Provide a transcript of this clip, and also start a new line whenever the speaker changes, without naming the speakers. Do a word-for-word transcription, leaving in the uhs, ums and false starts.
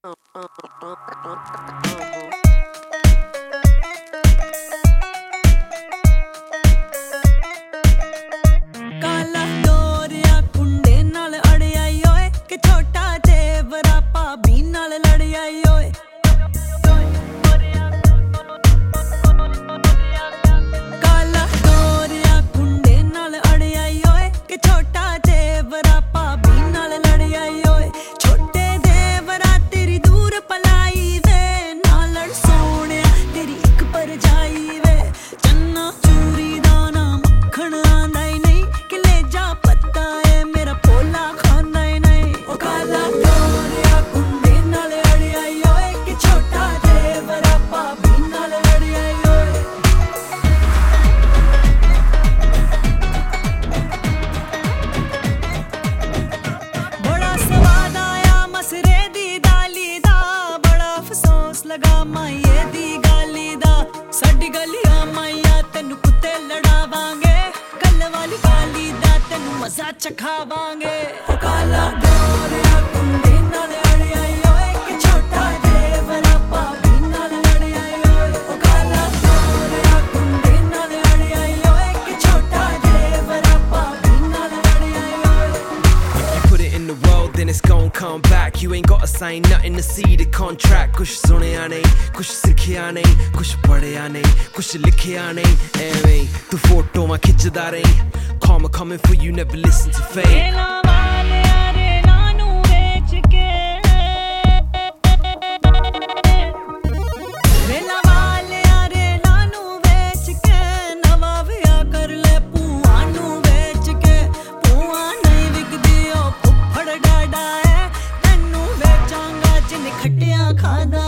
काला डोरिया कुंडे नाल अड़िया ओए कि छोटा जेवरा भाभी नाल लड़िया ओए काला डोरिया कुंडे नाल अड़िया ओए कि छोटा जेवरा भाभी नाल लड़िया ओए छोटे देवरा तेरी दूर पलाई वे ना लड़ सोने तेरी एक पर जाई वे चन्ना चूरी दाना मक्खन आंदा ही नहीं कि ले जा पत्ता है मेरा पोला खांदा ही नहीं ओ काला डोरिया कुंडे नाल अड़िया ओए कि छोटा देवरा भाभी नाल लड़िया ओए बड़ा स्वाद आया मसरे दी दाली दा बड़ा अफसोस लगा माइये दी गाली दा साडी गलियां माइया तेनू कुत्ते लड़ावांगे कल वाली गाली दा तेनू मजा चखावांगे ओ काला डोरिया कुंडे नाल अड़िया ओए कि छोटा देवरा भाभी नाल लड़िया ओए ओ काला डोरिया कुंडे नाल अड़िया ओए कि छोटा देवरा भाभी नाल लड़िया ओए
Put it in the world, then it's gon' come back. You ain't gotta sign nothing to see the contract. Kush सुनिया नहीं, कुछ सिखिया नहीं, कुछ पढ़िया नहीं, कुछ लिखिया नहीं. Anyway, तू फोटो में खिंचदा रही. Karma coming for you, never listen to fame.
वेला वाले आरे नानू बेच के वेला वाले आरे नानू बेच के नवा विया कर ले पुआ नू बेच के पुआ नहीं विकदी ओ फुफड़ डाडा है तेनू बेचांगा जिन खटिया खादा